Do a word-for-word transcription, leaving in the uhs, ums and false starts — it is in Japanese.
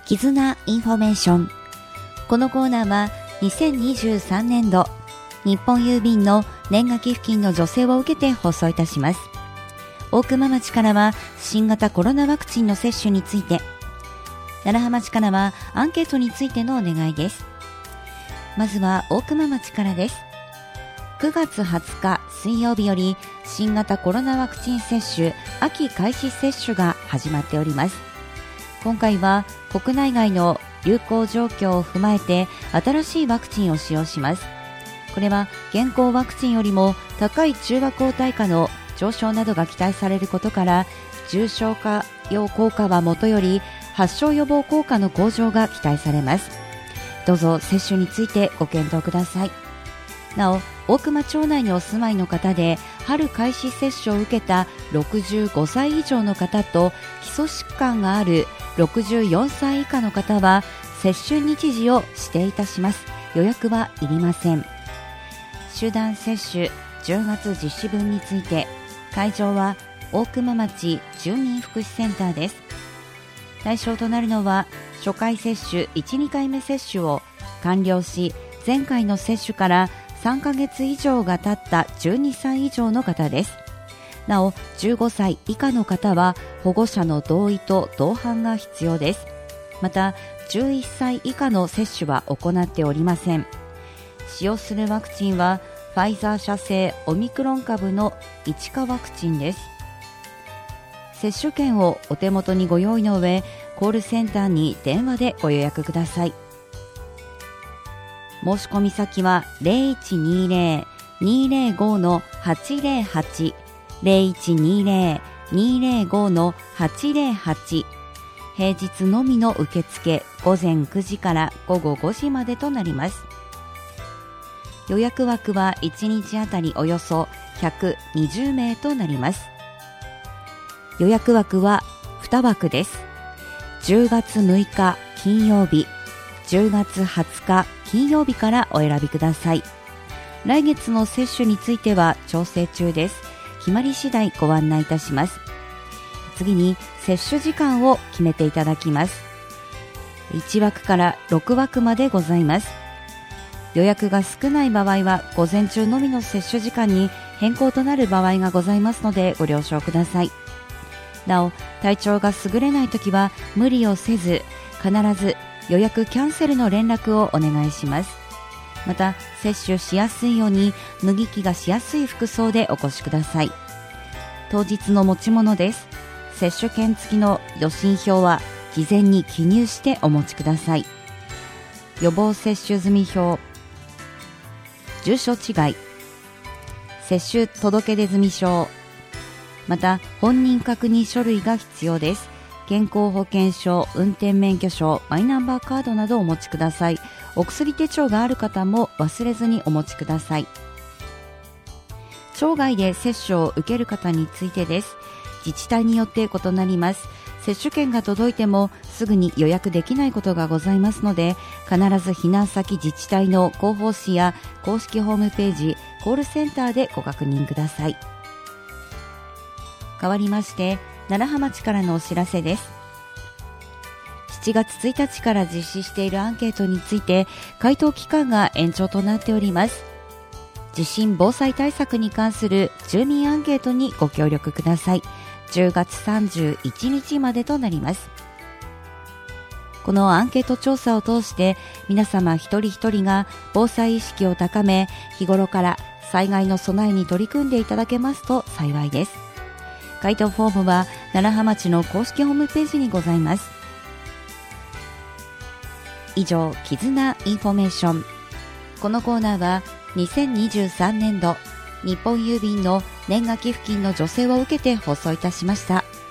絆インフォメーション。このコーナーはにせんにじゅうさんねんど日本郵便の年賀寄付金の助成を受けて放送いたします。大熊町からは新型コロナワクチンの接種について、楢葉町からはアンケートについてのお願いです。まずは大熊町からです。くがつはつか水曜日より新型コロナワクチン接種秋開始接種が始まっております。今回は国内外の流行状況を踏まえて新しいワクチンを使用します。これは現行ワクチンよりも高い中和抗体価の上昇などが期待されることから、重症化用効果はもとより発症予防効果の向上が期待されます。どうぞ接種についてご検討ください。なお、大熊町内にお住まいの方で春開始接種を受けたろくじゅうごさい以上の方と基礎疾患があるろくじゅうよんさい以下の方は接種日時を指定いたします。予約はいりません。集団接種じゅうがつ実施分について、会場は大熊町住民福祉センターです。対象となるのは初回接種いち、にかいめ接種を完了し、前回の接種からさんかげつ以上が経ったじゅうにさい以上の方です。なお、じゅうごさい以下の方は保護者の同意と同伴が必要です。また、じゅういっさい以下の接種は行っておりません。使用するワクチンはファイザー社製オミクロン株のいち価ワクチンです。接種券をお手元にご用意の上、コールセンターに電話でご予約ください。申し込み先は ゼロいちにゼロ にゼロご はちゼロはち ゼロいちにゼロ にゼロご はちゼロはち。平日のみの受付、午前くじから午後ごじまでとなります。予約枠はいちにちあたりおよそひゃくにじゅうめいとなります。予約枠はにわくです。じゅうがつむいか金曜日、じゅうがつはつか金曜日からお選びください。来月の接種については調整中です。決まり次第ご案内いたします。次に接種時間を決めていただきます。いちわくからろくわくまでございます。予約が少ない場合は午前中のみの接種時間に変更となる場合がございますのでご了承ください。なお、体調が優れないときは無理をせず、必ず予約キャンセルの連絡をお願いします。また、接種しやすいように脱ぎ着がしやすい服装でお越しください。当日の持ち物です。接種券付きの予診票は事前に記入してお持ちください。予防接種済票、住所違い、接種届出済証、また本人確認書類が必要です。健康保険証、運転免許証、マイナンバーカードなどをお持ちください。お薬手帳がある方も忘れずにお持ちください。町外で接種を受ける方についてです。自治体によって異なります。接種券が届いてもすぐに予約できないことがございますので、必ず避難先自治体の広報誌や公式ホームページ、コールセンターでご確認ください。代わりまして、楢葉町からのお知らせです。しちがつついたちから実施しているアンケートについて、回答期間が延長となっております。地震防災対策に関する住民アンケートにご協力ください。じゅうがつさんじゅういちにちまでとなります。このアンケート調査を通して皆様一人一人が防災意識を高め、日頃から災害の備えに取り組んでいただけますと幸いです。回答フォームは楢葉町の公式ホームページにございます。以上、絆インフォメーション。このコーナーはにせんにじゅうさんねんど日本郵便の年賀寄付金の助成を受けて放送いたしました。